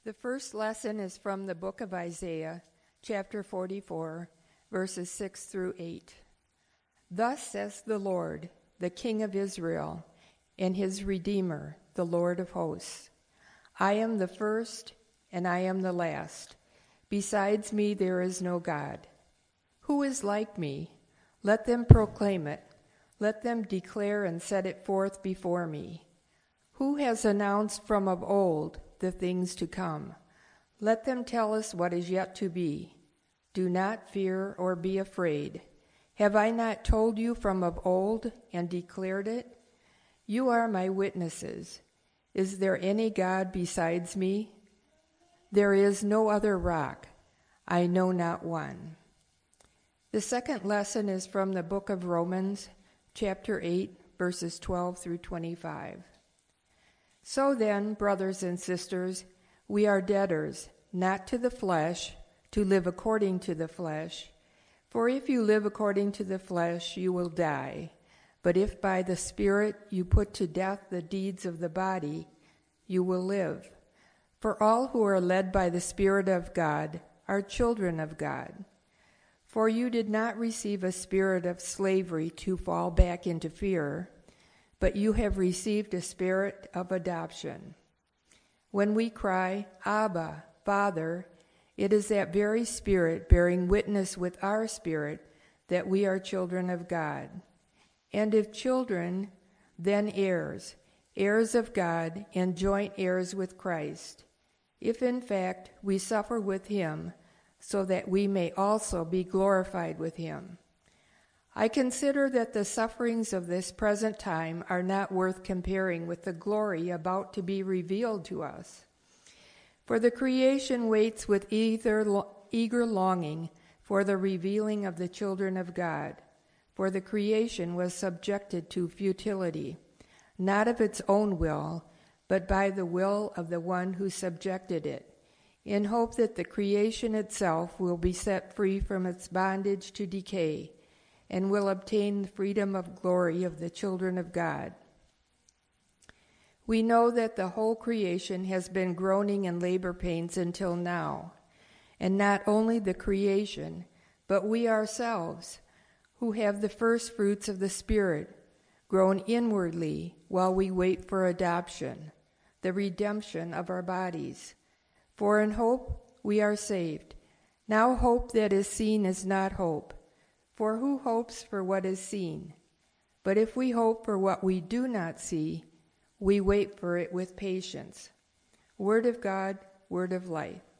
The first lesson is from the book of Isaiah, chapter 44, verses 6 through 8. Thus says the Lord, the King of Israel, and his Redeemer, the Lord of hosts. I am the first, and I am the last. Besides me there is no God. Who is like me? Let them proclaim it. Let them declare and set it forth before me. Who has announced from of old the things to come? Let them tell us what is yet to be. Do not fear or be afraid. Have I not told you from of old and declared it? You are my witnesses. Is there any God besides me? There is no other rock. I know not one. The second lesson is from the book of Romans, chapter 8, verses 12 through 25. So then, brothers and sisters, we are debtors, not to the flesh, to live according to the flesh. For if you live according to the flesh, you will die. But if by the Spirit you put to death the deeds of the body, you will live. For all who are led by the Spirit of God are children of God. For you did not receive a spirit of slavery to fall back into fear, but you have received a spirit of adoption. When we cry, Abba, Father, it is that very Spirit bearing witness with our spirit that we are children of God. And if children, then heirs, heirs of God and joint heirs with Christ, if in fact we suffer with him, so that we may also be glorified with him. I consider that the sufferings of this present time are not worth comparing with the glory about to be revealed to us. For the creation waits with eager longing for the revealing of the children of God. For the creation was subjected to futility, not of its own will, but by the will of the one who subjected it, in hope that the creation itself will be set free from its bondage to decay, and will obtain the freedom of glory of the children of God. We know that the whole creation has been groaning in labor pains until now, and not only the creation, but we ourselves, who have the first fruits of the Spirit, groan inwardly while we wait for adoption, the redemption of our bodies. For in hope we are saved. Now hope that is seen is not hope. For who hopes for what is seen? But if we hope for what we do not see, we wait for it with patience. Word of God, word of life.